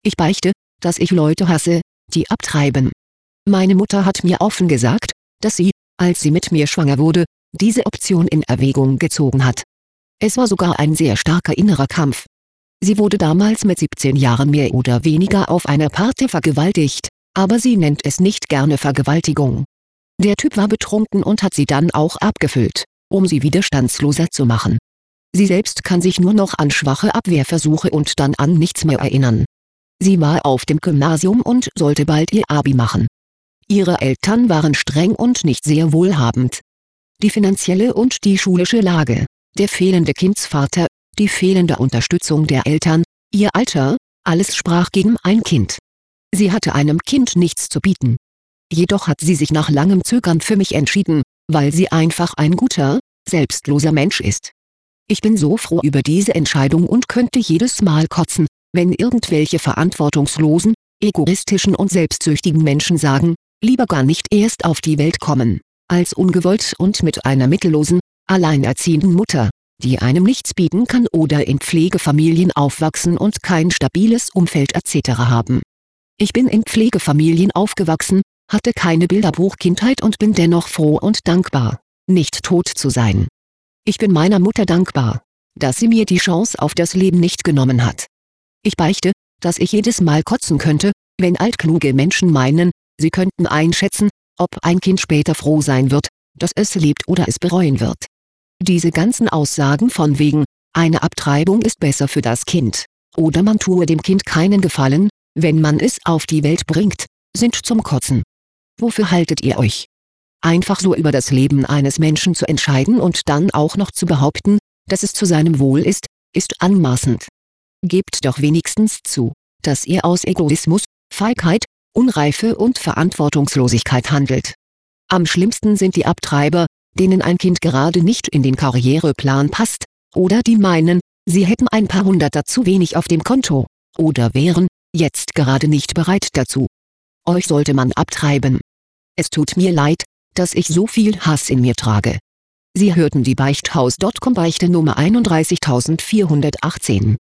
Ich beichte, dass ich Leute hasse, die abtreiben. Meine Mutter hat mir offen gesagt, dass sie, als sie mit mir schwanger wurde, diese Option in Erwägung gezogen hat. Es war sogar ein sehr starker innerer Kampf. Sie wurde damals mit 17 Jahren mehr oder weniger auf einer Party vergewaltigt, aber sie nennt es nicht gerne Vergewaltigung. Der Typ war betrunken und hat sie dann auch abgefüllt, um sie widerstandsloser zu machen. Sie selbst kann sich nur noch an schwache Abwehrversuche und dann an nichts mehr erinnern. Sie war auf dem Gymnasium und sollte bald ihr Abi machen. Ihre Eltern waren streng und nicht sehr wohlhabend. Die finanzielle und die schulische Lage, der fehlende Kindsvater, die fehlende Unterstützung der Eltern, ihr Alter, alles sprach gegen ein Kind. Sie hatte einem Kind nichts zu bieten. Jedoch hat sie sich nach langem Zögern für mich entschieden, weil sie einfach ein guter, selbstloser Mensch ist. Ich bin so froh über diese Entscheidung und könnte jedes Mal kotzen, wenn irgendwelche verantwortungslosen, egoistischen und selbstsüchtigen Menschen sagen, lieber gar nicht erst auf die Welt kommen, als ungewollt und mit einer mittellosen, alleinerziehenden Mutter, die einem nichts bieten kann oder in Pflegefamilien aufwachsen und kein stabiles Umfeld etc. haben. Ich bin in Pflegefamilien aufgewachsen, hatte keine Bilderbuchkindheit und bin dennoch froh und dankbar, nicht tot zu sein. Ich bin meiner Mutter dankbar, dass sie mir die Chance auf das Leben nicht genommen hat. Ich beichte, dass ich jedes Mal kotzen könnte, wenn altkluge Menschen meinen, sie könnten einschätzen, ob ein Kind später froh sein wird, dass es lebt oder es bereuen wird. Diese ganzen Aussagen von wegen, eine Abtreibung ist besser für das Kind, oder man tue dem Kind keinen Gefallen, wenn man es auf die Welt bringt, sind zum Kotzen. Wofür haltet ihr euch? Einfach so über das Leben eines Menschen zu entscheiden und dann auch noch zu behaupten, dass es zu seinem Wohl ist anmaßend. Gebt doch wenigstens zu, dass ihr aus Egoismus, Feigheit, Unreife und Verantwortungslosigkeit handelt. Am schlimmsten sind die Abtreiber, denen ein Kind gerade nicht in den Karriereplan passt, oder die meinen, sie hätten ein paar Hunderter zu wenig auf dem Konto, oder wären jetzt gerade nicht bereit dazu. Euch sollte man abtreiben. Es tut mir leid, dass ich so viel Hass in mir trage. Sie hörten die Beichthaus.com Beichte Nummer 31418.